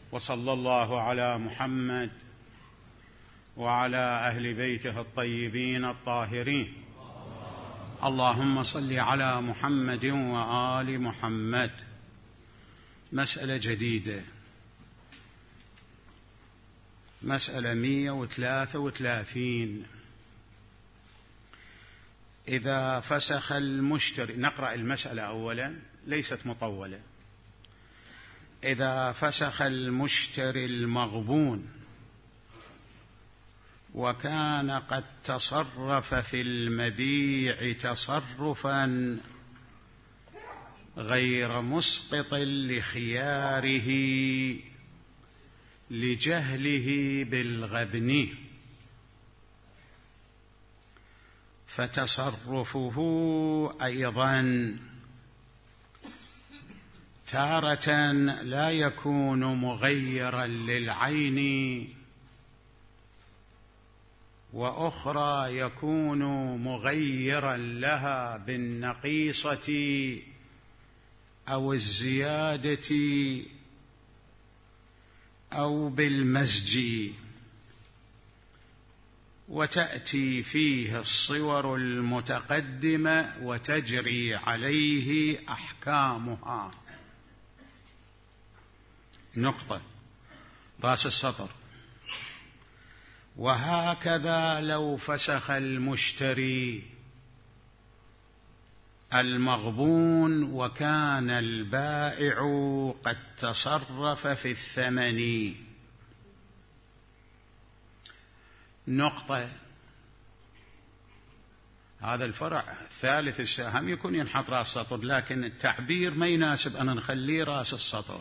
وصلى الله على محمد وعلى أهل بيته الطيبين الطاهرين. اللهم صل على محمد وآل محمد. مسألة جديدة، مسألة 133. إذا فسخ المشتري، نقرأ المسألة أولا، ليست مطولة. إذا فسخ المشتري المغبون وكان قد تصرف في المبيع تصرفا غير مسقط لخياره لجهله بالغبن، فتصرفه أيضا تارة لا يكون مغيرا للعين، وأخرى يكون مغيرا لها بالنقيصة أو الزيادة أو بالمزج، وتأتي فيه الصور المتقدمة وتجري عليه أحكامها. نقطة رأس السطر. وهكذا لو فسخ المشتري المغبون وكان البائع قد تصرف في الثمن. نقطة. هذا الفرع الثالث السهم يكون ينحط رأس السطر، لكن التعبير ما يناسب أن نخليه رأس السطر،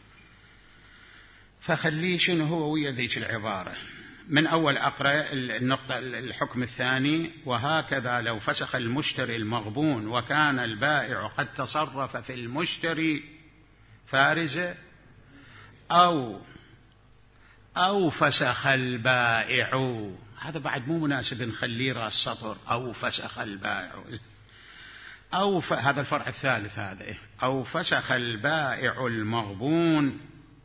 فخليه شنو هو ويا ذيك العبارة. من أول أقرأ النقطة الحكم الثاني. وهكذا لو فسخ المشتري المغبون وكان البائع قد تصرف في المشتري فارزة، أو فسخ البائع. هذا بعد مو مناسب نخليه رأس سطر. أو فسخ البائع، هذا الفرع الثالث هذا. أو فسخ البائع المغبون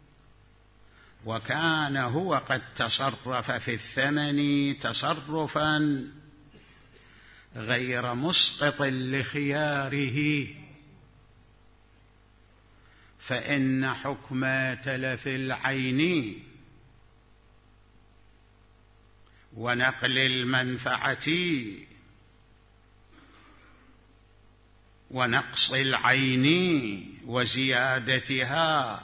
وكان هو قد تصرف في الثمن تصرفا غير مسقط لخياره، فإن حكم تلف العين ونقل المنفعة ونقص العين وزيادتها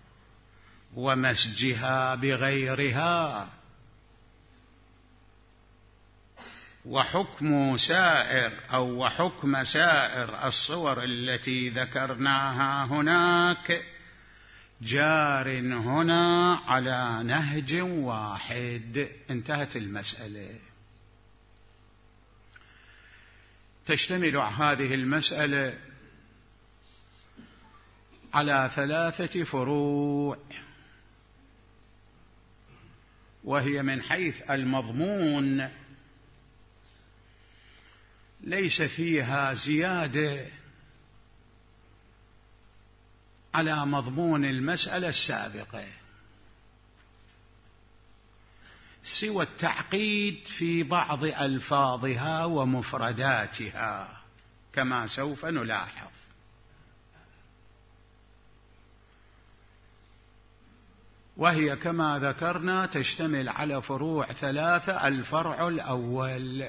ومسجها بغيرها وحكم سائر الصور التي ذكرناها هناك جار هنا على نهج واحد. انتهت المسألة. تشتمل هذه المسألة على 3 فروع، وهي من حيث المضمون ليس فيها زيادة على مضمون المسألة السابقة، سوى التعقيد في بعض ألفاظها ومفرداتها كما سوف نلاحظ. وهي كما ذكرنا تشتمل على فروع 3. الفرع الأول: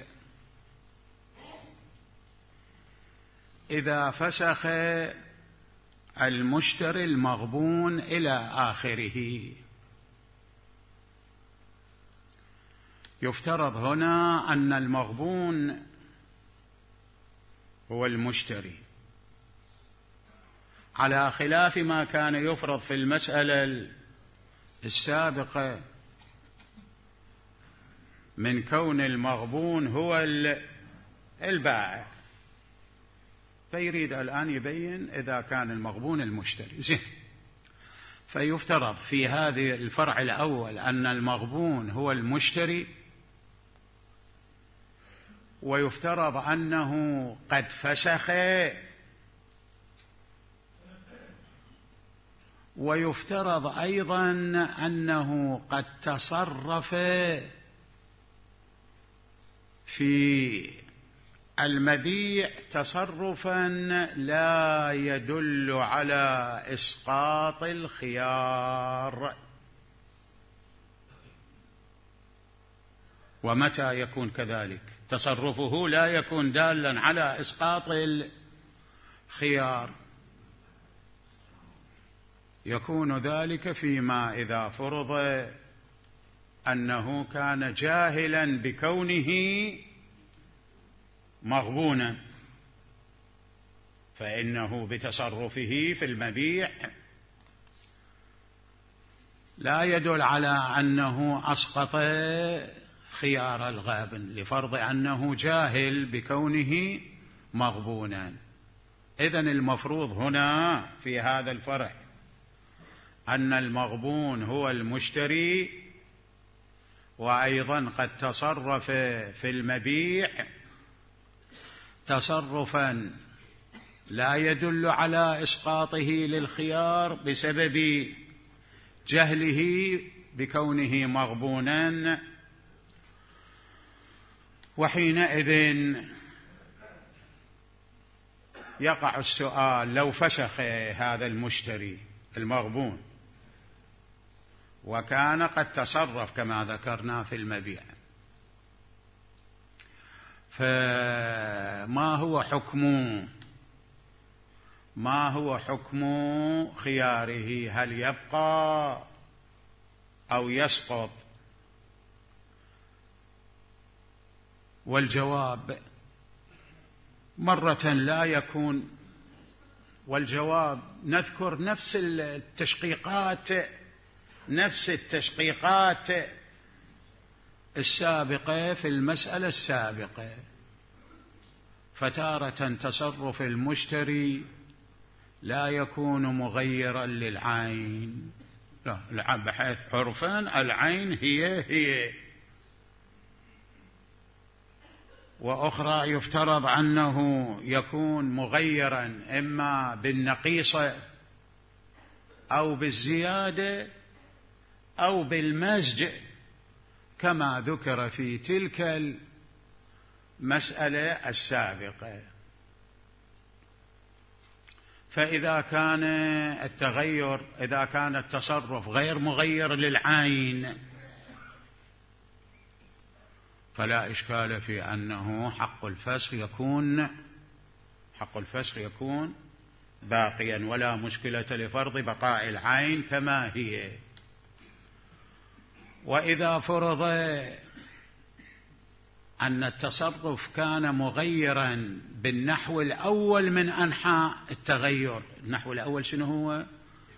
إذا فسخ المشتري المغبون إلى آخره، يفترض هنا أن المغبون هو المشتري، على خلاف ما كان يفرض في المسألة السابقة من كون المغبون هو البائع، فيريد الآن يبين إذا كان المغبون المشتري. زين. فيفترض في هذه الفرع الأول أن المغبون هو المشتري، ويفترض أنه قد فسخ ويفترض أيضا أنه قد تصرف في المبيع تصرفا لا يدل على إسقاط الخيار. ومتى يكون كذلك؟ تصرفه لا يكون دالا على إسقاط الخيار، يكون ذلك فيما إذا فرض أنه كان جاهلا بكونه مغبونا، فإنه بتصرفه في المبيع لا يدل على أنه أسقط خيار الغابن، لفرض أنه جاهل بكونه مغبونا. إذن المفروض هنا في هذا الفرع أن المغبون هو المشتري، وأيضا قد تصرف في المبيع تصرفا لا يدل على إسقاطه للخيار بسبب جهله بكونه مغبونا. وحينئذ يقع السؤال: لو فسخ هذا المشتري المغبون وكان قد تصرف كما ذكرنا في المبيع، فما هو حكم خياره؟ هل يبقى أو يسقط؟ والجواب مرة لا يكون، والجواب نذكر نفس التشقيقات السابقة في المسألة السابقة. فتارة تصرف المشتري لا يكون مغيرا للعين، لا، بحيث عرفا العين هي، وأخرى يفترض أنه يكون مغيرا إما بالنقيصة أو بالزيادة أو بالمزج كما ذكر في تلك المسألة السابقة. فإذا كان التصرف غير مغير للعين فلا إشكال في أنه حق الفسخ يكون باقيا، ولا مشكلة لفرض بقاء العين كما هي. وإذا فرض أن التصرف كان مغيرا بالنحو الأول من أنحاء التغير، النحو الأول شنو هو؟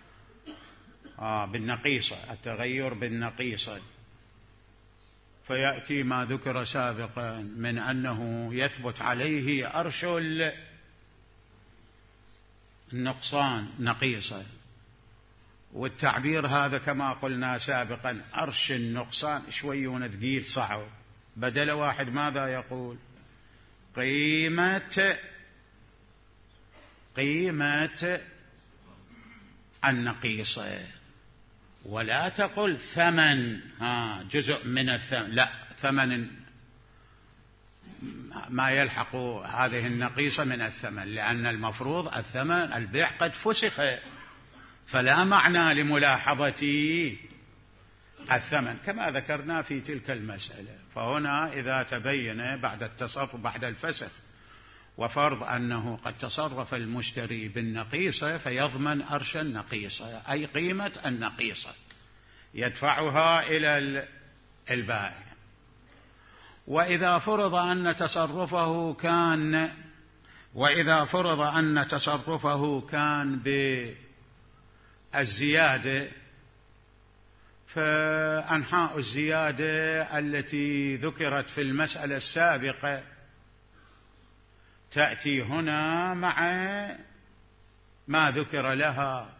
بالنقيصة، التغير بالنقيصة، فيأتي ما ذكر سابقا من أنه يثبت عليه أرش النقصان نقيصة، والتعبير هذا كما قلنا سابقا أرش النقصان شوي ثقيل صعب، بدل واحد ماذا يقول؟ قيمة النقيصة، ولا تقل ثمن جزء من الثمن، لا، ثمن ما يلحق هذه النقيصة من الثمن، لأن المفروض الثمن البيع قد فسخ، فلا معنى لملاحظة الثمن كما ذكرنا في تلك المسألة. فهنا إذا تبين بعد التصرف بعد الفسخ وفرض أنه قد تصرف المشتري بالنقيصة فيضمن أرش النقيصة، أي قيمة النقيصة يدفعها إلى البائع. وإذا فرض أن تصرفه كان بالزيادة، فأنحاء الزيادة التي ذكرت في المسألة السابقة تأتي هنا مع ما ذكر لها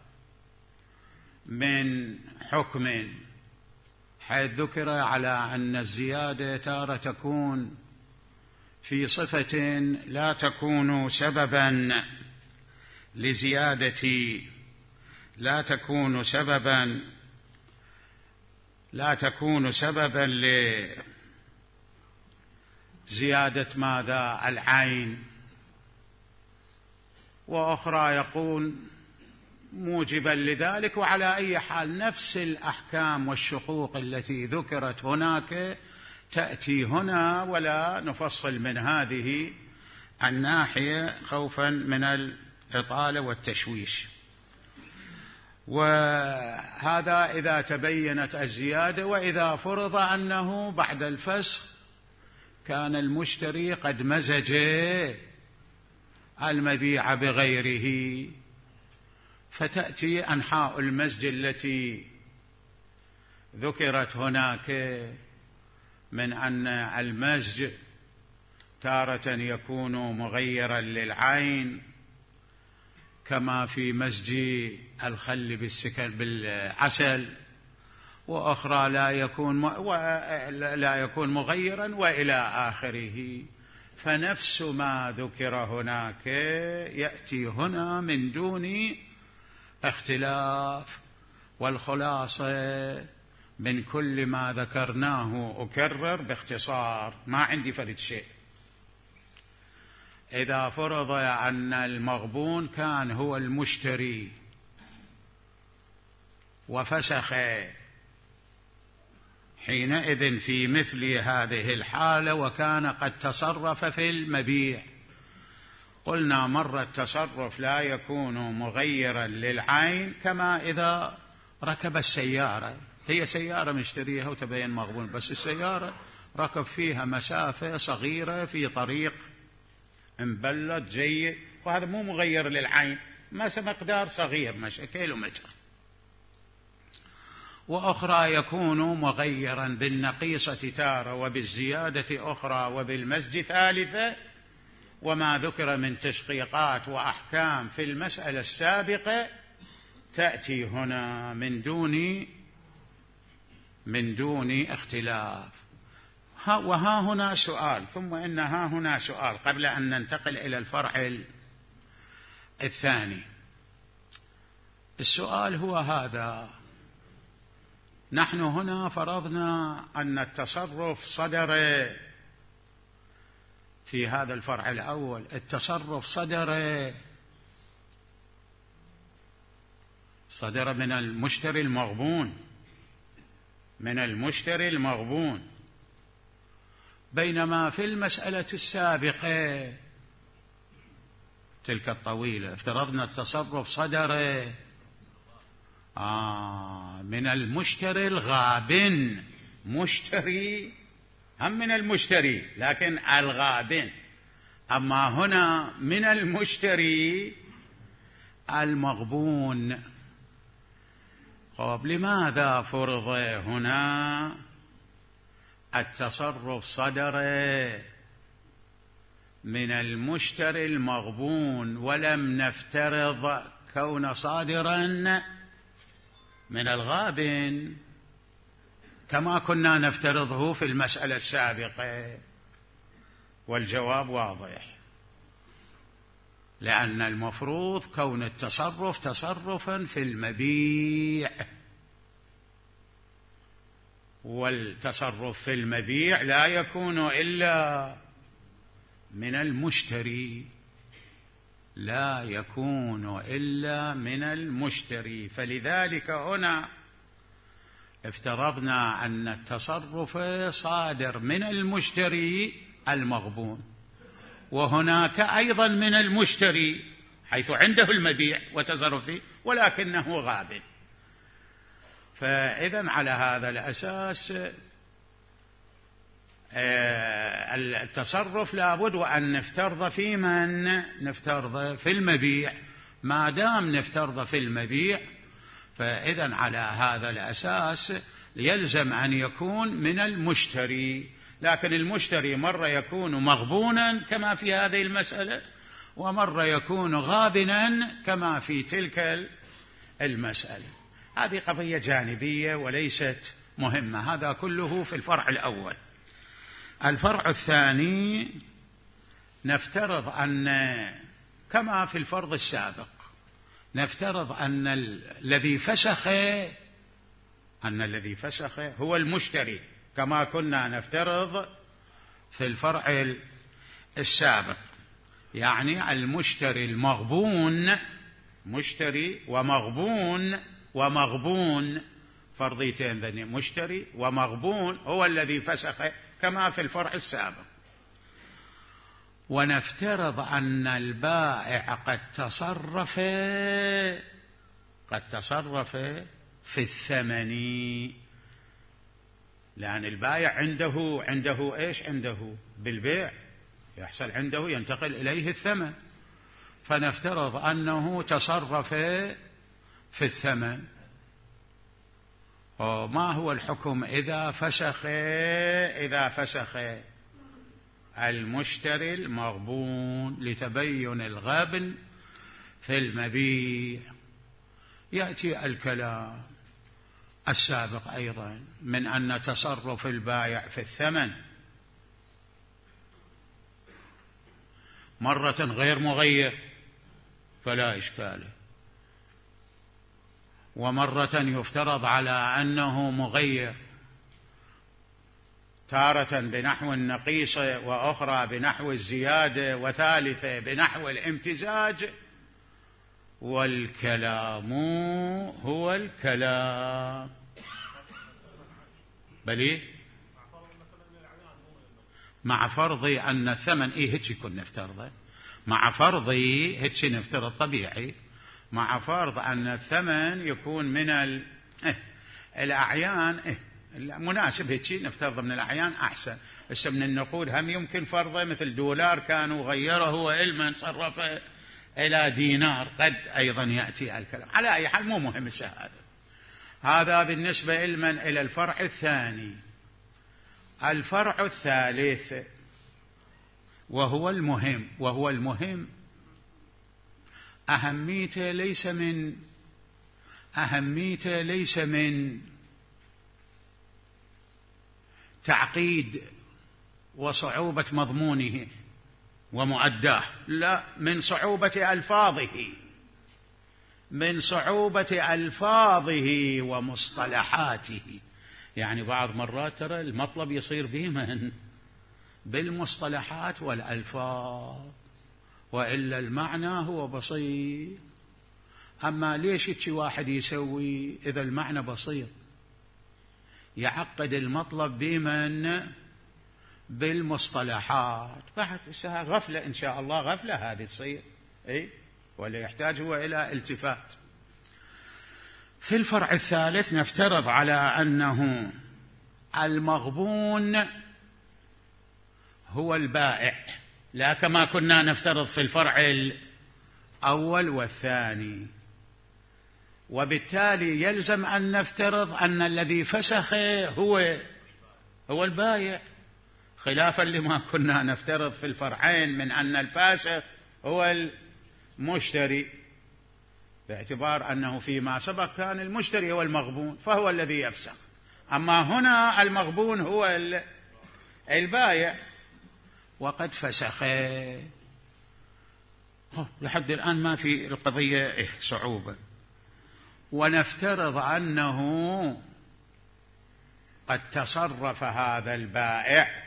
من حكم، حيث ذكر على أن الزيادة تارة تكون في صفة لا تكون سببا لا تكون سببا لزيادة ماذا؟ العين، وأخرى يكون موجبا لذلك. وعلى أي حال نفس الأحكام والشقوق التي ذكرت هناك تأتي هنا، ولا نفصل من هذه الناحية خوفا من الإطالة والتشويش. وهذا إذا تبينت الزيادة. وإذا فرض أنه بعد الفسخ كان المشتري قد مزج المبيع بغيره، فتأتي أنحاء المزج التي ذكرت هناك من أن المزج تارة يكون مغيرا للعين كما في مزج الخل بالعسل، وأخرى لا يكون مغيرا، وإلى آخره. فنفس ما ذكر هناك يأتي هنا من دون اختلاف. والخلاصة من كل ما ذكرناه أكرر باختصار، ما عندي فرد شيء. إذا فرض أن المغبون كان هو المشتري وفسخ، حينئذ في مثل هذه الحالة وكان قد تصرف في المبيع، قلنا مرة التصرف لا يكون مغيرا للعين، كما إذا ركب السيارة، هي سيارة مشتريها وتبين مغبون، بس السيارة ركب فيها مسافة صغيرة في طريق مبلط جيد، وهذا مو مغير للعين، مقدار صغير، مش كيلومتر. وأخرى يكون مغيرا بالنقيصة تارة، وبالزيادة أخرى، وبالمزج ثالثة. وما ذكر من تشقيقات وأحكام في المسألة السابقة تأتي هنا من دون اختلاف. وها هنا سؤال، ثم إن ها هنا سؤال قبل أن ننتقل إلى الفرع الثاني. السؤال هو هذا: نحن هنا فرضنا أن التصرف صدر في هذا الفرع الأول، التصرف صدر من المشتري المغبون، بينما في المسألة السابقة تلك الطويلة افترضنا التصرف صدر من المشتري الغابن، مشتري هم من المشتري لكن الغابن، أما هنا من المشتري المغبون. لماذا فرض هنا التصرف صدر من المشتري المغبون ولم نفترض كون صادرا من الغابن كما كنا نفترضه في المسألة السابقة؟ والجواب واضح، لأن المفروض كون التصرف تصرفا في المبيع، والتصرف في المبيع لا يكون إلا من المشتري، فلذلك هنا افترضنا أن التصرف صادر من المشتري المغبون، وهناك أيضا من المشتري حيث عنده المبيع وتصرف فيه ولكنه غاب. فإذن على هذا الأساس التصرف لابد وأن نفترض في من؟ نفترض في المبيع. ما دام نفترض في المبيع فإذن على هذا الأساس يلزم أن يكون من المشتري، لكن المشتري مرة يكون مغبونا كما في هذه المسألة، ومرة يكون غابنا كما في تلك المسألة. هذه قضية جانبية وليست مهمة. هذا كله في الفرع الأول. الفرع الثاني نفترض أن كما في الفرض السابق نفترض أن الذي فسخ هو المشتري، كما كنا نفترض في الفرع السابق. يعني المشتري المغبون، مشتري ومغبون فرضيتين ذني، مشتري ومغبون هو الذي فسخ كما في الفرع السابق. ونفترض أن البائع قد تصرف في الثمن، لأن البائع عنده إيش؟ عنده بالبيع يحصل عنده ينتقل إليه الثمن، فنفترض أنه تصرف في الثمن. وما هو الحكم إذا فسخ المشتري المغبون لتبين الغبن في المبيع؟ يأتي الكلام السابق أيضا من أن تصرف البائع في الثمن مرة غير مغير فلا إشكال، ومرة يفترض على أنه مغير، تارة بنحو النقيصة، وأخرى بنحو الزيادة، وثالثة بنحو الامتزاج. والكلام هو الكلام. بلي مع فرض أن الثمن هيك يكون نفترضه، مع فرض هيك نفترض طبيعي، مع فرض أن الثمن يكون من الأعيان مناسب، هيك نفترض من الأعيان أحسن. بس من النقود هم يمكن فرضه، مثل دولار كانوا غيره وإلما صرفه إلى دينار، قد أيضا يأتي الكلام. على أي حال مو مهم الشهادة. هذا بالنسبة إلى الفرع الثاني. الفرع الثالث وهو المهم أهميته ليس من تعقيد وصعوبة مضمونه ومؤداه، لا، من صعوبة ألفاظه ومصطلحاته. يعني بعض مرات ترى المطلب يصير به بالمصطلحات والألفاظ، وإلا المعنى هو بسيط. أما ليش واحد يسوي إذا المعنى بسيط؟ يعقد المطلب بالمصطلحات. بعد غفلة إن شاء الله، غفلة هذه تصير، ولا يحتاج هو إلى التفات. في الفرع الثالث نفترض على أنه المغبون هو البائع، لا كما كنا نفترض في الفرع الأول والثاني، وبالتالي يلزم أن نفترض أن الذي فسخ هو البائع، خلافا لما كنا نفترض في الفرعين من أن الفاسخ هو المشتري، باعتبار أنه فيما سبق كان المشتري هو المغبون فهو الذي يفسخ. أما هنا المغبون هو البائع وقد فسخ. لحد الآن ما في القضية صعوبة. ونفترض أنه قد تصرف هذا البائع،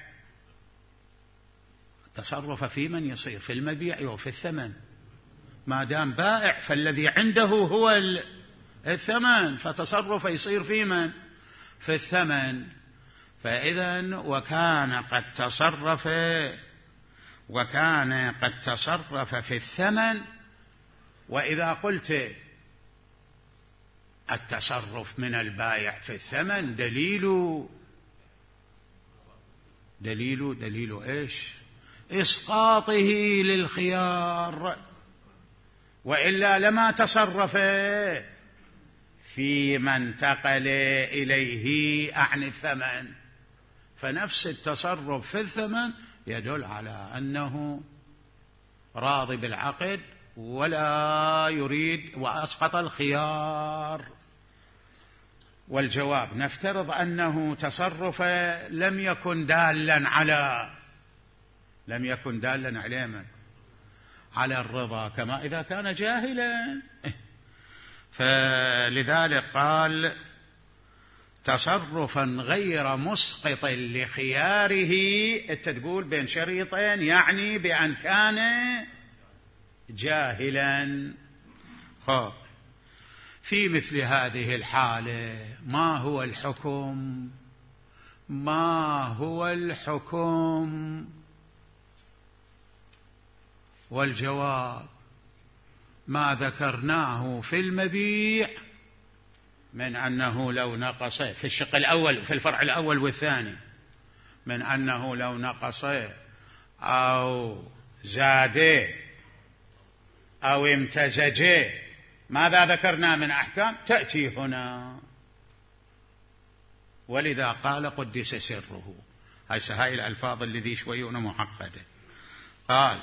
تصرف في من يصير في المبيع وفي الثمن. ما دام بائع فالذي عنده هو الثمن، فتصرف يصير في من؟ في الثمن. فإذا وكان قد تصرف في الثمن. وإذا قلت التصرف من البائع في الثمن دليل إيش؟ إسقاطه للخيار، وإلا لما تصرف فيما انتقل إليه عن الثمن. فنفس التصرف في الثمن يدل على أنه راضي بالعقد ولا يريد، وأسقط الخيار. والجواب نفترض أنه تصرف لم يكن دالا على على الرضا، كما إذا كان جاهلا فلذلك قال تصرفا غير مسقط لخياره. انت تقول بين شريطين يعني بأن كان جاهلا. في مثل هذه الحالة ما هو الحكم؟ ما هو الحكم؟ والجواب ما ذكرناه في المبيع من أنه لو نقص في الشق الأول في الفرع الأول والثاني، من أنه لو نقص أو زاد أو امتزج، ماذا ذكرنا من أحكام تأتي هنا. ولذا قال قدس سره. هاي الألفاظ الذي شويون معقدة. قال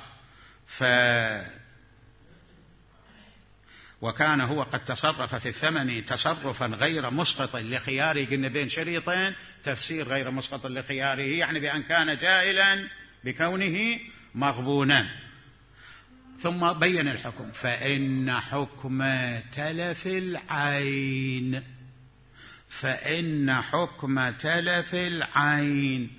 وكان هو قد تصرف في الثمن تصرفا غير مسقط لخياره. قلنا بين شريطين تفسير غير مسقط لخياره يعني بأن كان جاهلا بكونه مغبونا. ثم بين الحكم فإن حكم تلف العين، فإن حكم تلف العين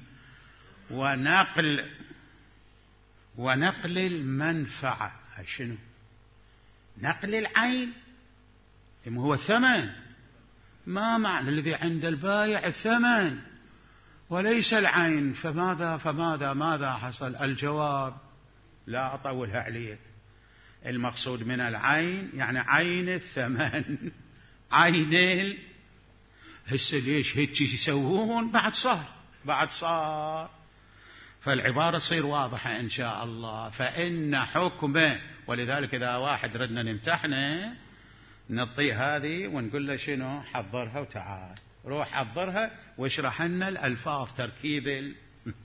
ونقل المنفعة. شنو نقل العين؟ هو الثمن. ما معنى الذي عند البائع الثمن وليس العين؟ ماذا حصل؟ الجواب لا أطولها عليك. المقصود من العين يعني عين الثمن. عين هسه ليش هيك يسوون؟ بعد صار فالعبارة تصير واضحة إن شاء الله. فإن حكمه. ولذلك إذا واحد ردنا نمتحنه نعطيه هذه ونقول له شنو؟ حضرها وتعال روح حضرها واشرح لنا الألفاظ تركيب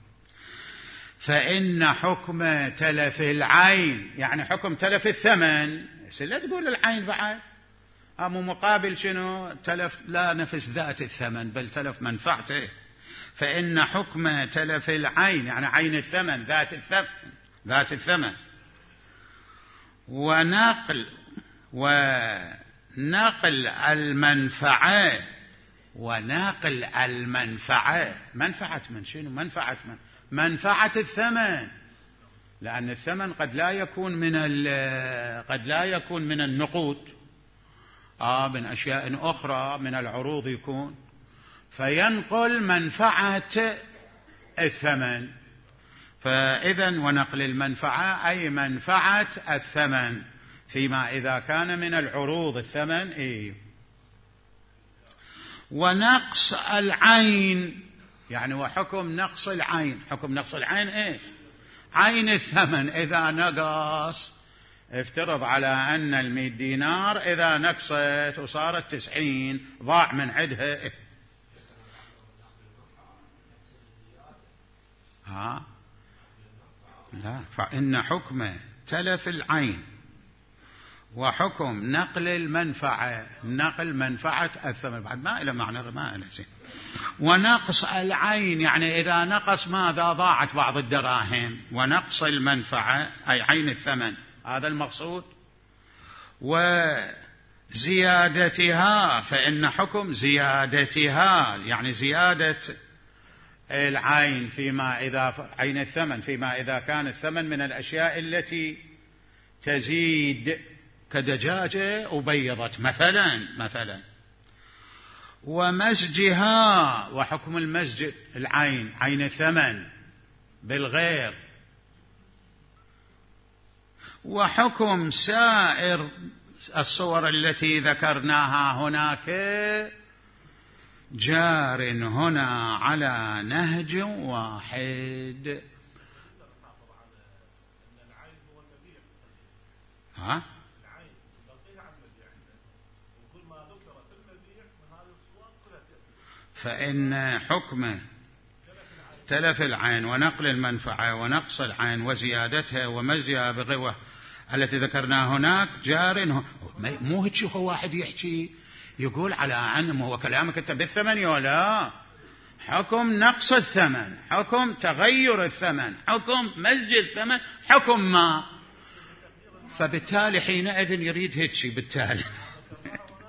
فإن حكم تلف العين يعني حكم تلف الثمن. لا تقول العين بعد مو مقابل شنو؟ تلف لا نفس ذات الثمن بل تلف منفعته. فإن حكم تلف العين يعني عين الثمن ذات الثمن ونقل المنفعة. منفعة من شنو؟ منفعة الثمن. لأن الثمن قد لا يكون من النقود من أشياء أخرى من العروض يكون. فينقل منفعة الثمن. فإذا ونقل المنفعة أي منفعة الثمن فيما إذا كان من العروض الثمن. ونقص العين يعني وحكم نقص العين. حكم نقص العين إيش؟ عين الثمن إذا نقص. افترض على أن 100 دينار إذا نقصت وصارت 90 ضاع من عدها. لا. فإن حكم تلف العين وحكم نقل المنفعة نقل منفعة الثمن بعد ما إلى معنى ما إلى شيء. ونقص العين يعني إذا نقص ماذا؟ ضاعت بعض الدراهم. ونقص المنفعة أي عين الثمن هذا المقصود. وزيادتها فإن حكم زيادتها يعني زيادة العين فيما إذا عين الثمن فيما إذا كان الثمن من الأشياء التي تزيد كدجاجة وبيضت مثلا. ومزجها وحكم المزج العين عين الثمن بالغير. وحكم سائر الصور التي ذكرناها هناك جار هنا على نهج واحد. فإن حكم تلف العين ونقل المنفعة ونقص العين وزيادتها ومزجها بغيره التي ذكرناها هناك جار. مو هيك هو واحد يحكي يقول على عنه هو كلامك أنت بالثمن ولا حكم نقص الثمن حكم تغير الثمن حكم مزج الثمن حكم ما. فبالتالي حينئذ يريد هيك بالتالي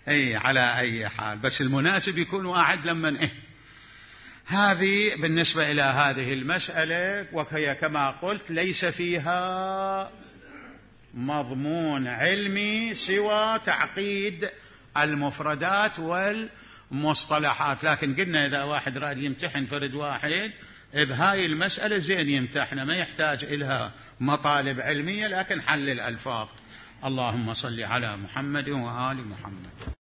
أي على أي حال، بس المناسب يكون واحد لما هذه بالنسبة إلى هذه المسألة، وهي كما قلت ليس فيها مضمون علمي سوى تعقيد المفردات والمصطلحات. لكن قلنا إذا واحد راد يمتحن فرد واحد بهاي المسألة زين يمتحن، ما يحتاج إلها مطالب علمية، لكن حل الألفاظ. اللهم صل على محمد وآل محمد.